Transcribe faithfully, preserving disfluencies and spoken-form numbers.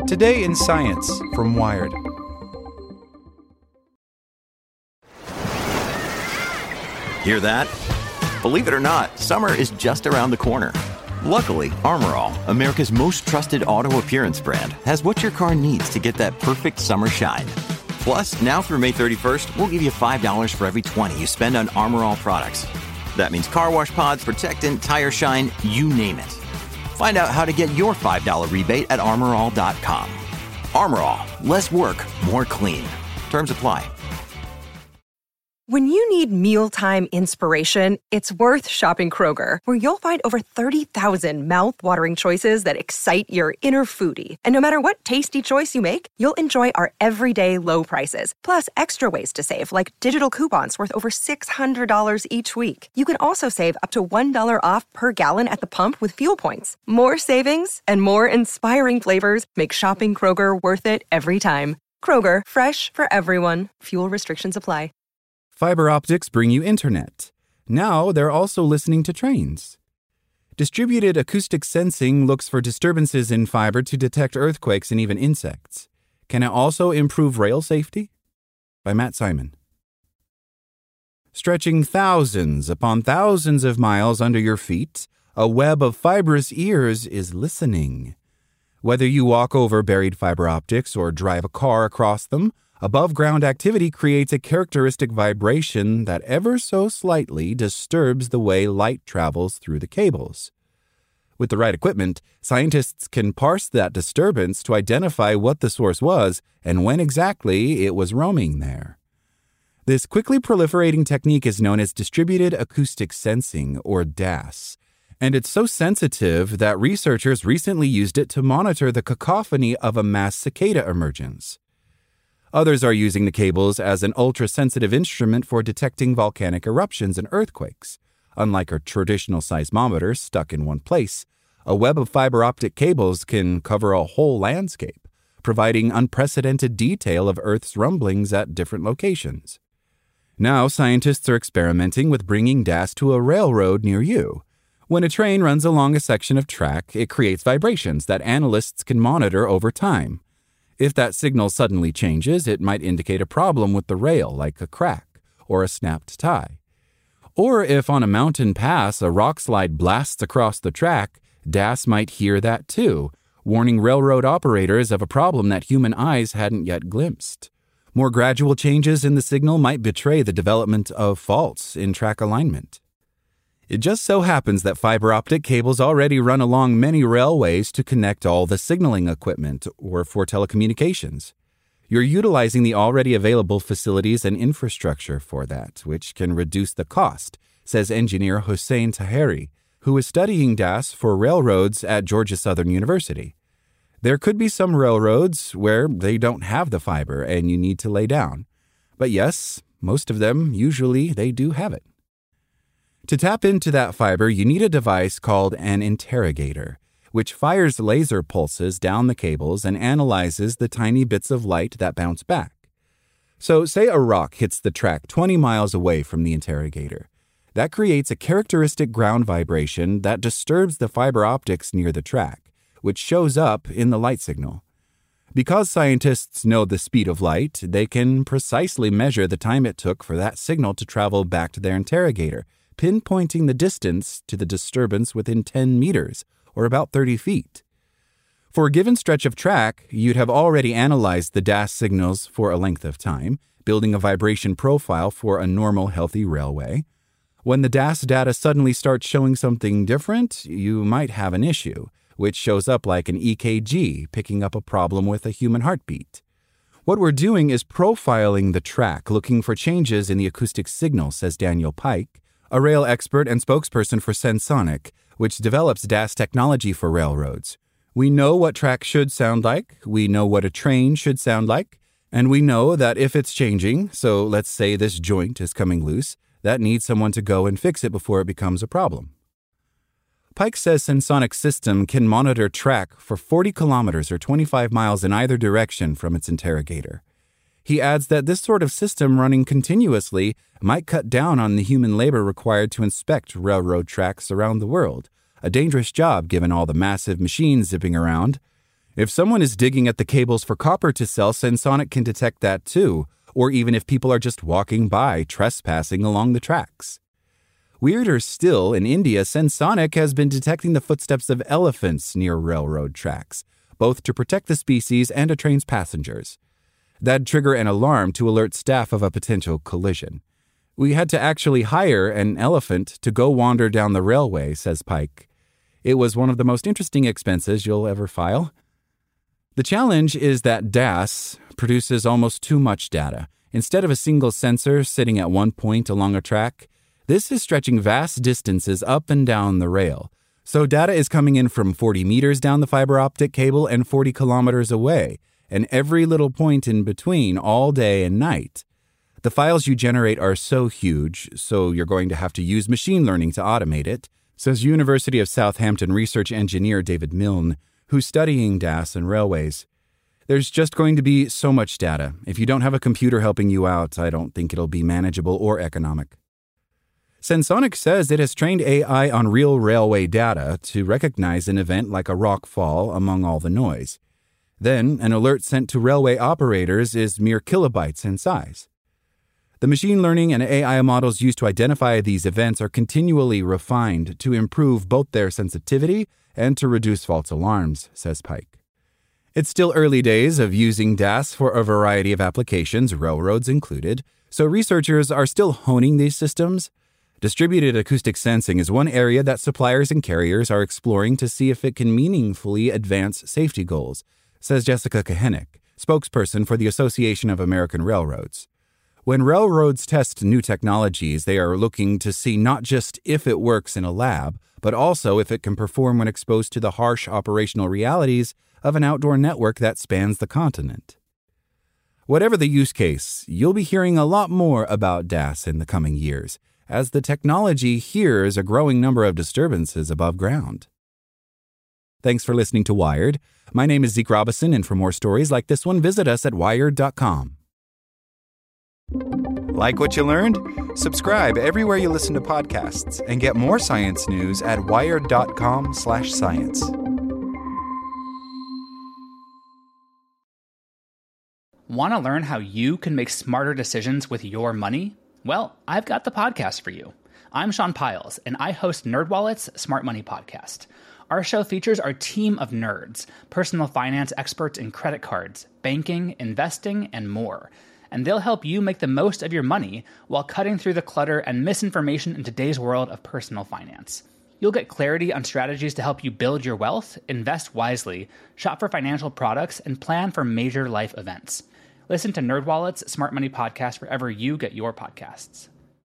Today in Science from Wired. Hear that? Believe it or not, summer is just around the corner. Luckily, Armor All, America's most trusted auto appearance brand, has what your car needs to get that perfect summer shine. Plus, now through May thirty-first, we'll give you five dollars for every twenty you spend on Armor All products. That means car wash pods, protectant, tire shine, you name it. Find out how to get your five dollars rebate at armor all dot com. Armor All, less work, more clean. Terms apply. When you need mealtime inspiration, it's worth shopping Kroger, where you'll find over thirty thousand mouth-watering choices that excite your inner foodie. And no matter what tasty choice you make, you'll enjoy our everyday low prices, plus extra ways to save, like digital coupons worth over six hundred dollars each week. You can also save up to one dollar off per gallon at the pump with fuel points. More savings and more inspiring flavors make shopping Kroger worth it every time. Kroger, fresh for everyone. Fuel restrictions apply. Fiber optics bring you internet. Now they're also listening to trains. Distributed acoustic sensing looks for disturbances in fiber to detect earthquakes and even insects. Can it also improve rail safety? By Matt Simon. Stretching thousands upon thousands of miles under your feet, a web of fibrous ears is listening. Whether you walk over buried fiber optics or drive a car across them, above-ground activity creates a characteristic vibration that ever so slightly disturbs the way light travels through the cables. With the right equipment, scientists can parse that disturbance to identify what the source was and when exactly it was roaming there. This quickly proliferating technique is known as distributed acoustic sensing, or D A S, and it's so sensitive that researchers recently used it to monitor the cacophony of a mass cicada emergence. Others are using the cables as an ultra-sensitive instrument for detecting volcanic eruptions and earthquakes. Unlike a traditional seismometer stuck in one place, a web of fiber optic cables can cover a whole landscape, providing unprecedented detail of Earth's rumblings at different locations. Now, scientists are experimenting with bringing D A S to a railroad near you. When a train runs along a section of track, it creates vibrations that analysts can monitor over time. If that signal suddenly changes, it might indicate a problem with the rail, like a crack or a snapped tie. Or if on a mountain pass a rock slide blasts across the track, D A S might hear that too, warning railroad operators of a problem that human eyes hadn't yet glimpsed. More gradual changes in the signal might betray the development of faults in track alignment. It just so happens that fiber optic cables already run along many railways to connect all the signaling equipment or for telecommunications. You're utilizing the already available facilities and infrastructure for that, which can reduce the cost, says engineer Hossein Taheri, who is studying D A S for railroads at Georgia Southern University. There could be some railroads where they don't have the fiber and you need to lay down. But yes, most of them, usually, they do have it. To tap into that fiber, you need a device called an interrogator, which fires laser pulses down the cables and analyzes the tiny bits of light that bounce back. So, say a rock hits the track twenty miles away from the interrogator. That creates a characteristic ground vibration that disturbs the fiber optics near the track, which shows up in the light signal. Because scientists know the speed of light, they can precisely measure the time it took for that signal to travel back to their interrogator, pinpointing the distance to the disturbance within ten meters, or about thirty feet. For a given stretch of track, you'd have already analyzed the D A S signals for a length of time, building a vibration profile for a normal, healthy railway. When the D A S data suddenly starts showing something different, you might have an issue, which shows up like an E K G, picking up a problem with a human heartbeat. What we're doing is profiling the track, looking for changes in the acoustic signal, says Daniel Pike, a rail expert and spokesperson for Sensonic, which develops D A S technology for railroads. We know what track should sound like, we know what a train should sound like, and we know that if it's changing, so let's say this joint is coming loose, that needs someone to go and fix it before it becomes a problem. Pike says Sensonic's system can monitor track for forty kilometers or twenty-five miles in either direction from its interrogator. He adds that this sort of system running continuously might cut down on the human labor required to inspect railroad tracks around the world, a dangerous job given all the massive machines zipping around. If someone is digging at the cables for copper to sell, Sensonic can detect that too, or even if people are just walking by, trespassing along the tracks. Weirder still, in India, Sensonic has been detecting the footsteps of elephants near railroad tracks, both to protect the species and a train's passengers. That'd trigger an alarm to alert staff of a potential collision. We had to actually hire an elephant to go wander down the railway, says Pike. It was one of the most interesting expenses you'll ever file. The challenge is that D A S produces almost too much data. Instead of a single sensor sitting at one point along a track, this is stretching vast distances up and down the rail. So data is coming in from forty meters down the fiber optic cable and forty kilometers away, and every little point in between all day and night. The files you generate are so huge, so you're going to have to use machine learning to automate it, says University of Southampton research engineer David Milne, who's studying D A S and railways. There's just going to be so much data. If you don't have a computer helping you out, I don't think it'll be manageable or economic. Sensonic says it has trained A I on real railway data to recognize an event like a rock fall among all the noise. Then, an alert sent to railway operators is mere kilobytes in size. The machine learning and A I models used to identify these events are continually refined to improve both their sensitivity and to reduce false alarms, says Pike. It's still early days of using D A S for a variety of applications, railroads included, so researchers are still honing these systems. Distributed acoustic sensing is one area that suppliers and carriers are exploring to see if it can meaningfully advance safety goals, says Jessica Kohenik, spokesperson for the Association of American Railroads. When railroads test new technologies, they are looking to see not just if it works in a lab, but also if it can perform when exposed to the harsh operational realities of an outdoor network that spans the continent. Whatever the use case, you'll be hearing a lot more about D A S in the coming years, as the technology hears a growing number of disturbances above ground. Thanks for listening to Wired. My name is Zeke Robison, and for more stories like this one, visit us at wired dot com. Like what you learned? Subscribe everywhere you listen to podcasts and get more science news at wired dot com slash science. Want to learn how you can make smarter decisions with your money? Well, I've got the podcast for you. I'm Sean Piles, and I host NerdWallet's Smart Money Podcast. Our show features our team of nerds, personal finance experts in credit cards, banking, investing, and more. And they'll help you make the most of your money while cutting through the clutter and misinformation in today's world of personal finance. You'll get clarity on strategies to help you build your wealth, invest wisely, shop for financial products, and plan for major life events. Listen to NerdWallet's Smart Money Podcast wherever you get your podcasts.